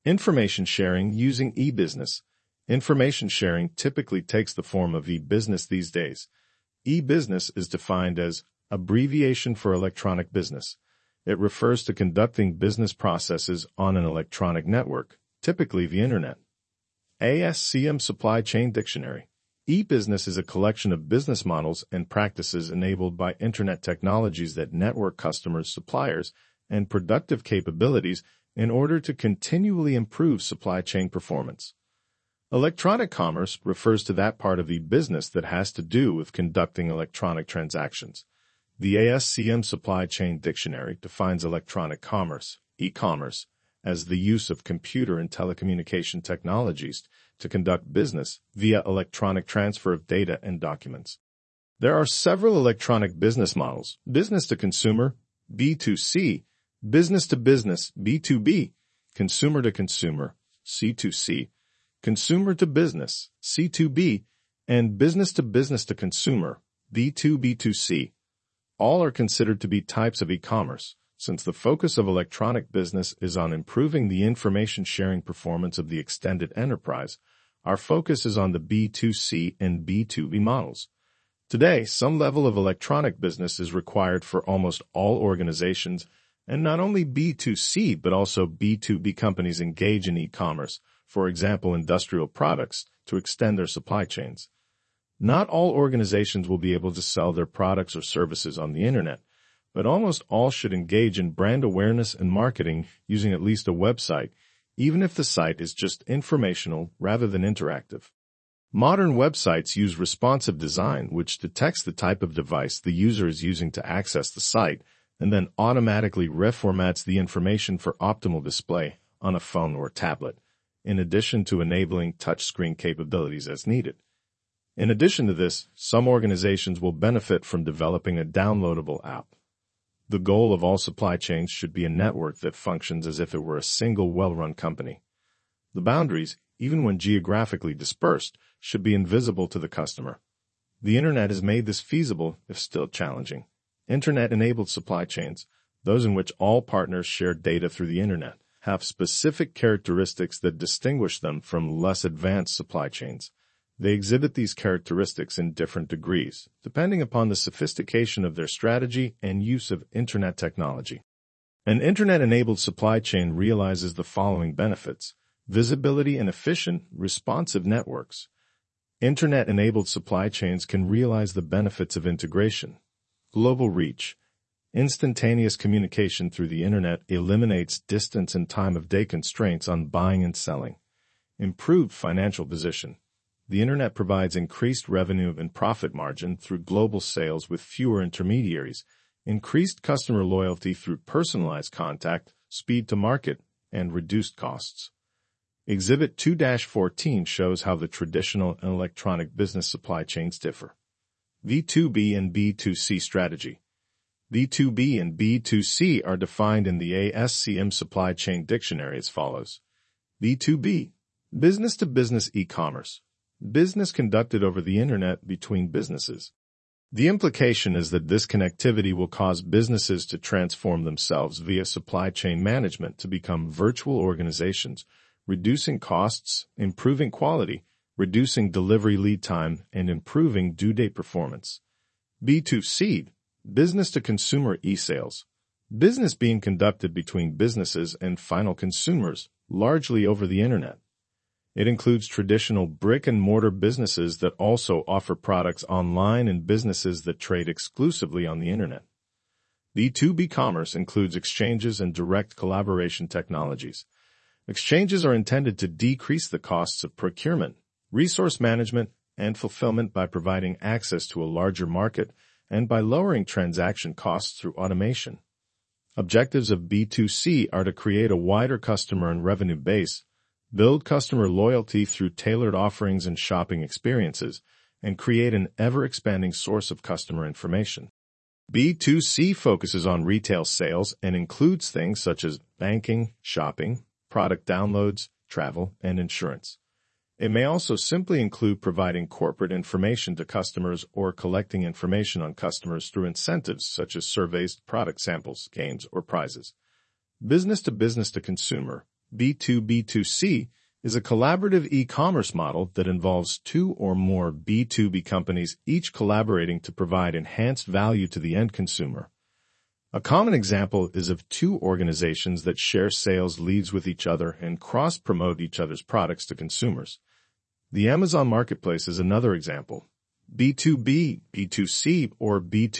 Information sharing using e-business. Information sharing typically takes the form of e-business these days. E-business is defined as abbreviation for electronic business. It refers to conducting business processes on an electronic network, typically the Internet. ASCM Supply Chain Dictionary. E-business is a collection of business models and practices enabled by Internet technologies that network customers, suppliers, and productive capabilities in order to continually improve supply chain performance. Electronic commerce refers to that part of e-business that has to do with conducting electronic transactions. The ASCM Supply Chain Dictionary defines electronic commerce, e-commerce, as the use of computer and telecommunication technologies to conduct business via electronic transfer of data and documents. There are several electronic business models: business to consumer, B2C, business to business, B2B, consumer to consumer, C2C, consumer to business, C2B, and business to consumer, B2B2C. All are considered to be types of e-commerce, since the focus of electronic business is on improving the information sharing performance of the extended enterprise. Our focus is on the B2C and B2B models. Today, some level of electronic business is required for almost all organizations, and not only B2C but also B2B companies engage in e-commerce, for example industrial products, to extend their supply chains. Not all organizations will be able to sell their products or services on the Internet, but almost all should engage in brand awareness and marketing using at least a website, even if the site is just informational rather than interactive. Modern websites use responsive design, which detects the type of device the user is using to access the site and then automatically reformats the information for optimal display on a phone or tablet, in addition to enabling touchscreen capabilities as needed. In addition to this, some organizations will benefit from developing a downloadable app. The goal of all supply chains should be a network that functions as if it were a single well-run company. The boundaries, even when geographically dispersed, should be invisible to the customer. The Internet has made this feasible, if still challenging. Internet-enabled supply chains, those in which all partners share data through the Internet, have specific characteristics that distinguish them from less advanced supply chains. They exhibit these characteristics in different degrees, depending upon the sophistication of their strategy and use of Internet technology. An Internet-enabled supply chain realizes the following benefits: visibility and efficient, responsive networks. Internet-enabled supply chains can realize the benefits of integration. Global reach. Instantaneous communication through the Internet eliminates distance and time of day constraints on buying and selling. Improved financial position. The Internet provides increased revenue and profit margin through global sales with fewer intermediaries, increased customer loyalty through personalized contact, speed to market, and reduced costs. Exhibit 2-14 shows how the traditional and electronic business supply chains differ. B2B and B2C strategy. B2B and B2C are defined in the ASCM Supply Chain Dictionary as follows. B2B, business-to-business e-commerce. Business conducted over the Internet between businesses. The implication is that this connectivity will cause businesses to transform themselves via supply chain management to become virtual organizations, reducing costs, improving quality, reducing delivery lead time, and improving due date performance. B2C, business-to-consumer e-sales. Business being conducted between businesses and final consumers, largely over the Internet. It includes traditional brick-and-mortar businesses that also offer products online and businesses that trade exclusively on the Internet. B2B commerce includes exchanges and direct collaboration technologies. Exchanges are intended to decrease the costs of procurement, resource management, and fulfillment by providing access to a larger market and by lowering transaction costs through automation. Objectives of B2C are to create a wider customer and revenue base, build customer loyalty through tailored offerings and shopping experiences, and create an ever-expanding source of customer information. B2C focuses on retail sales and includes things such as banking, shopping, product downloads, travel, and insurance. It may also simply include providing corporate information to customers or collecting information on customers through incentives such as surveys, product samples, games, or prizes. Business to consumer. B2B2C is a collaborative e-commerce model that involves two or more B2B companies, each collaborating to provide enhanced value to the end consumer. A common example is of two organizations that share sales leads with each other and cross-promote each other's products to consumers. The Amazon Marketplace is another example. B2B, B2C, or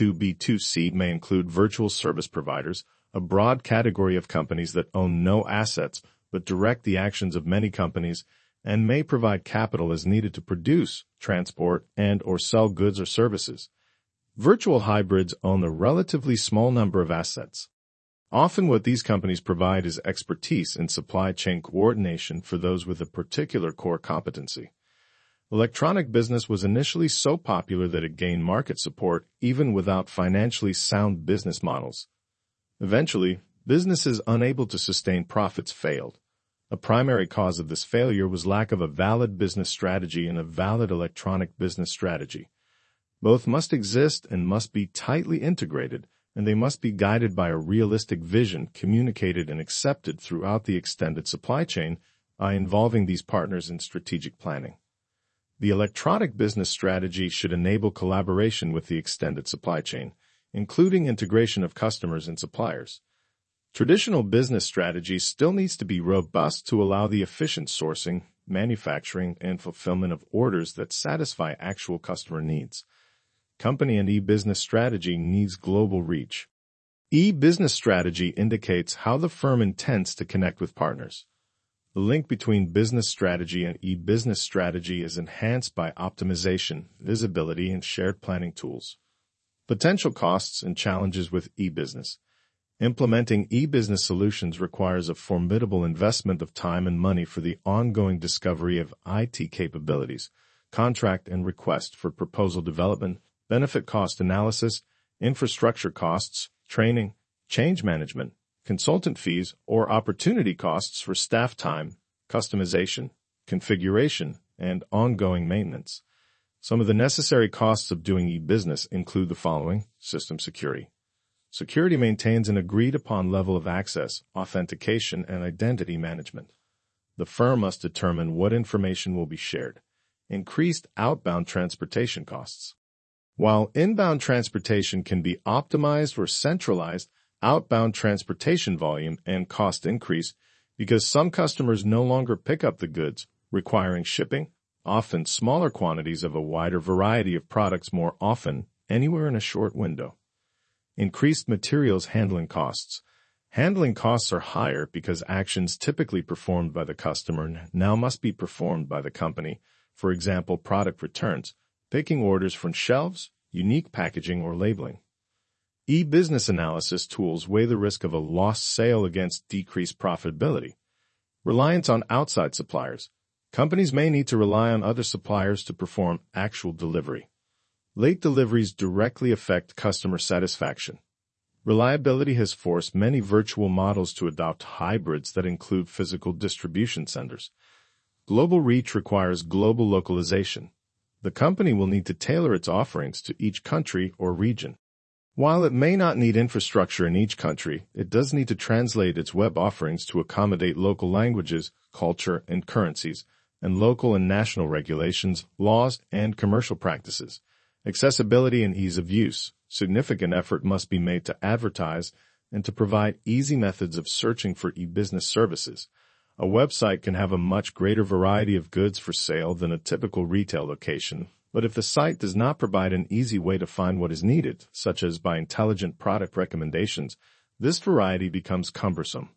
B2B2C may include virtual service providers, a broad category of companies that own no assets but direct the actions of many companies and may provide capital as needed to produce, transport, and/or sell goods or services. Virtual hybrids own a relatively small number of assets. Often what these companies provide is expertise in supply chain coordination for those with a particular core competency. Electronic business was initially so popular that it gained market support even without financially sound business models. Eventually, businesses unable to sustain profits failed. A primary cause of this failure was lack of a valid business strategy and a valid electronic business strategy. Both must exist and must be tightly integrated, and they must be guided by a realistic vision communicated and accepted throughout the extended supply chain by involving these partners in strategic planning. The electronic business strategy should enable collaboration with the extended supply chain, including integration of customers and suppliers. Traditional business strategy still needs to be robust to allow the efficient sourcing, manufacturing, and fulfillment of orders that satisfy actual customer needs. Company and e-business strategy needs global reach. E-business strategy indicates how the firm intends to connect with partners. The link between business strategy and e-business strategy is enhanced by optimization, visibility, and shared planning tools. Potential costs and challenges with e-business. Implementing e-business solutions requires a formidable investment of time and money for the ongoing discovery of IT capabilities, contract and request for proposal development, benefit cost analysis, infrastructure costs, training, change management, consultant fees, or opportunity costs for staff time, customization, configuration, and ongoing maintenance. Some of the necessary costs of doing e-business include the following: system security. Security maintains an agreed-upon level of access, authentication, and identity management. The firm must determine what information will be shared. Increased outbound transportation costs. While inbound transportation can be optimized or centralized, outbound transportation volume and cost increase because some customers no longer pick up the goods, requiring shipping, often smaller quantities of a wider variety of products more often, anywhere in a short window. Increased materials handling costs. Handling costs are higher because actions typically performed by the customer now must be performed by the company, for example, product returns, picking orders from shelves, unique packaging, or labeling. E-business analysis tools weigh the risk of a lost sale against decreased profitability. Reliance on outside suppliers. Companies may need to rely on other suppliers to perform actual delivery. Late deliveries directly affect customer satisfaction. Reliability has forced many virtual models to adopt hybrids that include physical distribution centers. Global reach requires global localization. The company will need to tailor its offerings to each country or region. While it may not need infrastructure in each country, it does need to translate its web offerings to accommodate local languages, culture, and currencies, and local and national regulations, laws, and commercial practices. Accessibility and ease of use. Significant effort must be made to advertise and to provide easy methods of searching for e-business services. A website can have a much greater variety of goods for sale than a typical retail location, but if the site does not provide an easy way to find what is needed, such as by intelligent product recommendations, this variety becomes cumbersome.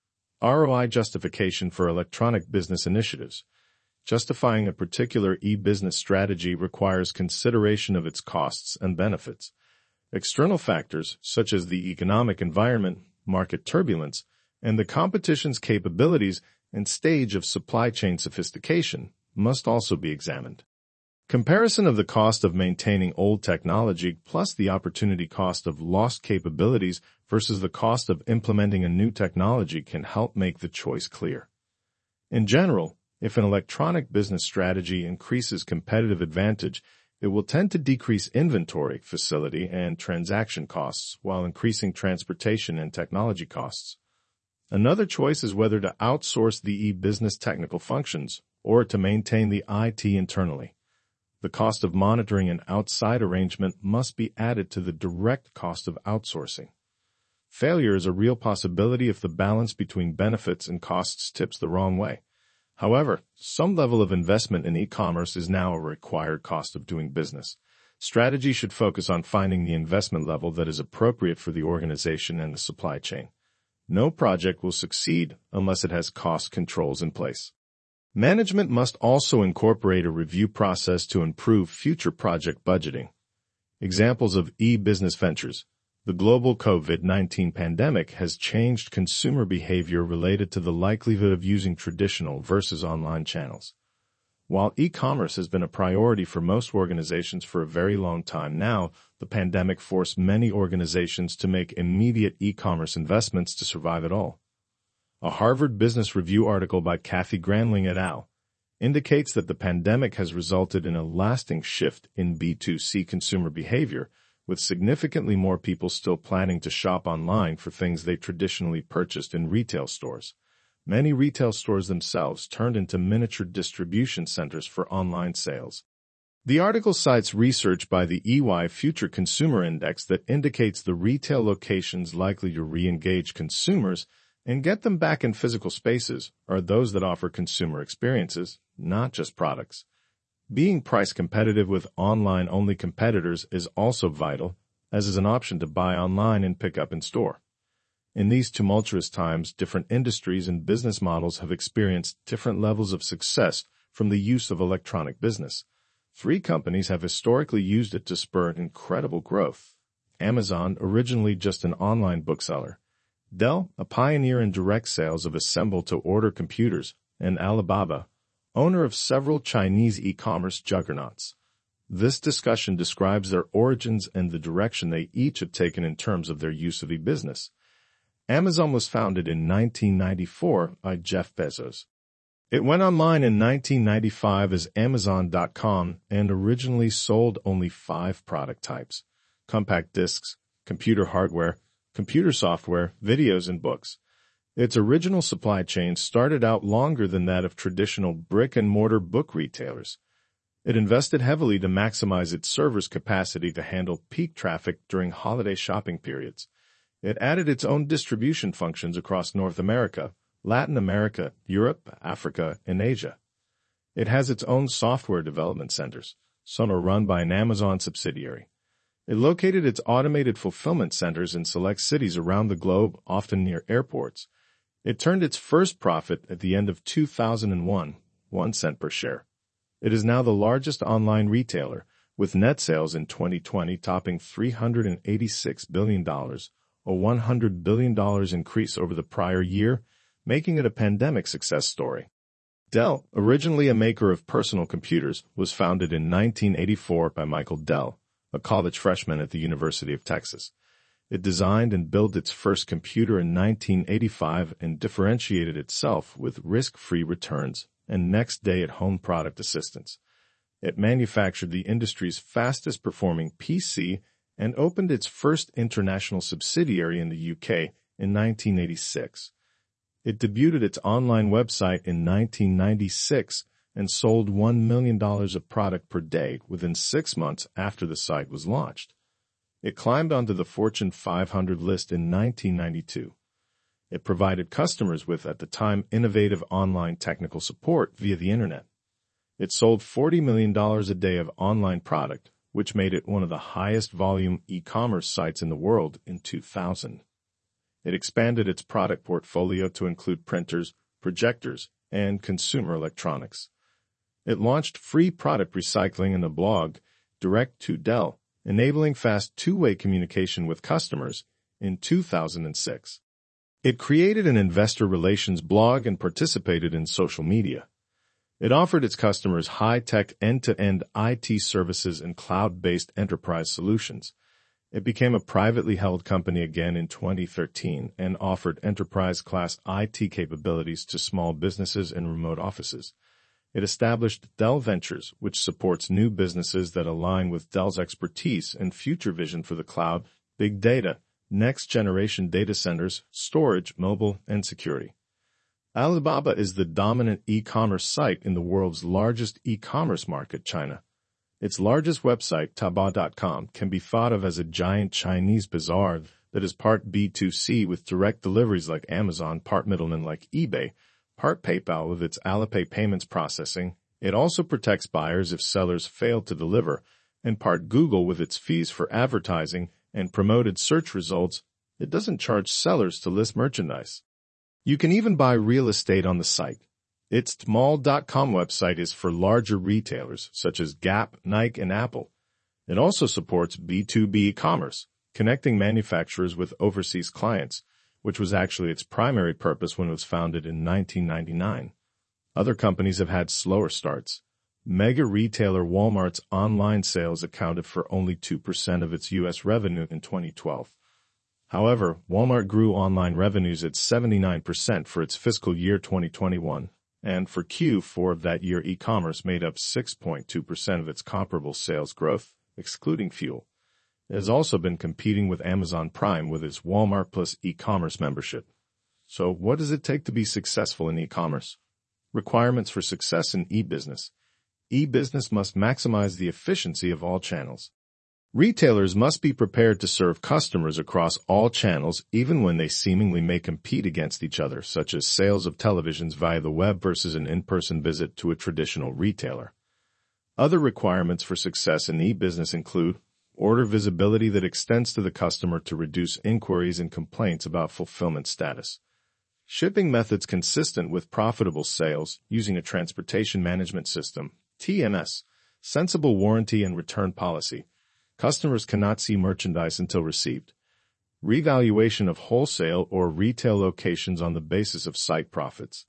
ROI justification for electronic business initiatives. Justifying a particular e-business strategy requires consideration of its costs and benefits. External factors, such as the economic environment, market turbulence, and the competition's capabilities and stage of supply chain sophistication, must also be examined. Comparison of the cost of maintaining old technology plus the opportunity cost of lost capabilities versus the cost of implementing a new technology can help make the choice clear. In general, if an electronic business strategy increases competitive advantage, it will tend to decrease inventory, facility, and transaction costs while increasing transportation and technology costs. Another choice is whether to outsource the e-business technical functions or to maintain the IT internally. The cost of monitoring an outside arrangement must be added to the direct cost of outsourcing. Failure is a real possibility if the balance between benefits and costs tips the wrong way. However, some level of investment in e-commerce is now a required cost of doing business. Strategy should focus on finding the investment level that is appropriate for the organization and the supply chain. No project will succeed unless it has cost controls in place. Management must also incorporate a review process to improve future project budgeting. Examples of e-business ventures. The global COVID-19 pandemic has changed consumer behavior related to the likelihood of using traditional versus online channels. While e-commerce has been a priority for most organizations for a very long time now, the pandemic forced many organizations to make immediate e-commerce investments to survive it all. A Harvard Business Review article by Kathy Granling et al. Indicates that the pandemic has resulted in a lasting shift in B2C consumer behavior, with significantly more people still planning to shop online for things they traditionally purchased in retail stores. Many retail stores themselves turned into miniature distribution centers for online sales. The article cites research by the EY Future Consumer Index that indicates the retail locations likely to re-engage consumers and get them back in physical spaces are those that offer consumer experiences, not just products. Being price competitive with online-only competitors is also vital, as is an option to buy online and pick up in store. In these tumultuous times, different industries and business models have experienced different levels of success from the use of electronic business. 3 companies have historically used it to spur incredible growth. Amazon, originally just an online bookseller. Dell, a pioneer in direct sales of assemble-to-order computers. And Alibaba, owner of several Chinese e-commerce juggernauts. This discussion describes their origins and the direction they each have taken in terms of their use of e-business. Amazon was founded in 1994 by Jeff Bezos. It went online in 1995 as Amazon.com and originally sold only 5 product types: compact discs, computer hardware, computer software, videos, and books. Its original supply chain started out longer than that of traditional brick-and-mortar book retailers. It invested heavily to maximize its servers' capacity to handle peak traffic during holiday shopping periods. It added its own distribution functions across North America, Latin America, Europe, Africa, and Asia. It has its own software development centers. Some are run by an Amazon subsidiary. It located its automated fulfillment centers in select cities around the globe, often near airports. It turned its first profit at the end of 2001, 1 cent per share. It is now the largest online retailer, with net sales in 2020 topping $386 billion, a $100 billion increase over the prior year, making it a pandemic success story. Dell, originally a maker of personal computers, was founded in 1984 by Michael Dell, a college freshman at the University of Texas. It designed and built its first computer in 1985 and differentiated itself with risk-free returns and next-day-at-home product assistance. It manufactured the industry's fastest-performing PC and opened its first international subsidiary in the UK in 1986. It debuted its online website in 1996 and sold $1 million of product per day within 6 months after the site was launched. It climbed onto the Fortune 500 list in 1992. It provided customers with, at the time, innovative online technical support via the Internet. It sold $40 million a day of online product, which made it one of the highest volume e-commerce sites in the world in 2000. It expanded its product portfolio to include printers, projectors, and consumer electronics. It launched free product recycling and a blog, Direct to Dell, enabling fast two-way communication with customers in 2006. It created an investor relations blog and participated in social media. It offered its customers high-tech end-to-end IT services and cloud-based enterprise solutions. It became a privately held company again in 2013 and offered enterprise-class IT capabilities to small businesses and remote offices. It established Dell Ventures, which supports new businesses that align with Dell's expertise and future vision for the cloud, big data, next-generation data centers, storage, mobile, and security. Alibaba is the dominant e-commerce site in the world's largest e-commerce market, China. Its largest website, Taobao.com, can be thought of as a giant Chinese bazaar that is part B2C with direct deliveries like Amazon, part middlemen like eBay, part PayPal with its Alipay payments processing. It also protects buyers if sellers fail to deliver, and part Google with its fees for advertising and promoted search results. It doesn't charge sellers to list merchandise. You can even buy real estate on the site. Its Tmall.com website is for larger retailers such as Gap, Nike, and Apple. It also supports B2B e-commerce, connecting manufacturers with overseas clients, which was actually its primary purpose when it was founded in 1999. Other companies have had slower starts. Mega retailer Walmart's online sales accounted for only 2% of its U.S. revenue in 2012. However, Walmart grew online revenues at 79% for its fiscal year 2021. And for Q4 of that year, e-commerce made up 6.2% of its comparable sales growth, excluding fuel. It has also been competing with Amazon Prime with its Walmart Plus e-commerce membership. So what does it take to be successful in e-commerce? Requirements for success in e-business. E-business must maximize the efficiency of all channels. Retailers must be prepared to serve customers across all channels even when they seemingly may compete against each other, such as sales of televisions via the web versus an in-person visit to a traditional retailer. Other requirements for success in e-business include order visibility that extends to the customer to reduce inquiries and complaints about fulfillment status, shipping methods consistent with profitable sales using a transportation management system, TMS, sensible warranty and return policy. Customers cannot see merchandise until received. Revaluation of wholesale or retail locations on the basis of site profits.